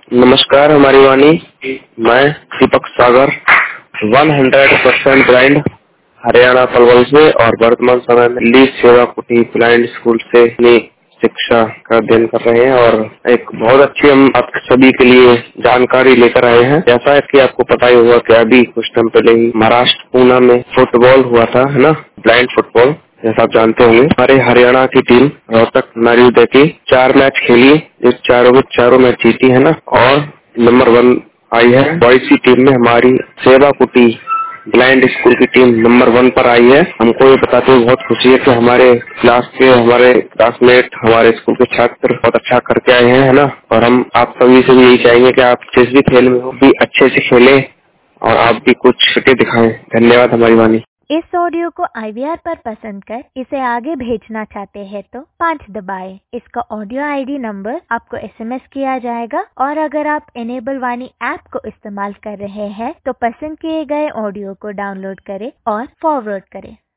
नमस्कार हमारी वाणी, मैं दीपक सागर 100% ब्लाइंड हरियाणा पलवल से और वर्तमान समय में दिल्ली सेवा कुटी ब्लाइंड स्कूल से अपनी शिक्षा का अध्ययन कर रहे हैं और एक बहुत अच्छी हम आप सभी के लिए जानकारी लेकर आए हैं। जैसा है कि आपको पता ही होगा कि अभी कुछ टाइम पहले ही महाराष्ट्र पूना में फुटबॉल हुआ था, है ना, ब्लाइंड फुटबॉल। जैसा आप जानते होंगे, हमारे हरियाणा की टीम रोहतक नारीउदय की 4 मैच खेली, जो चारों मैच जीती है ना, और नंबर 1 आई है। बॉयज की टीम में हमारी सेवा कुटी ब्लाइंड स्कूल की टीम नंबर 1 पर आई है। हमको ये बताते हुए बहुत खुशी है कि हमारे क्लासमेट, हमारे स्कूल के छात्र बहुत अच्छा करके आए हैं, है ना। और हम आप सभी से भी यही चाहेंगे कि आप जिस भी खेल में हो भी अच्छे से खेलें और आप भी कुछ करके दिखाएं। धन्यवाद हमारी वाणी। इस ऑडियो को IVR पर पसंद कर इसे आगे भेजना चाहते हैं तो 5 दबाएं। इसका ऑडियो ID नंबर आपको SMS किया जाएगा और अगर आप इनेबल वाणी ऐप को इस्तेमाल कर रहे हैं तो पसंद किए गए ऑडियो को डाउनलोड करें और फॉरवर्ड करें।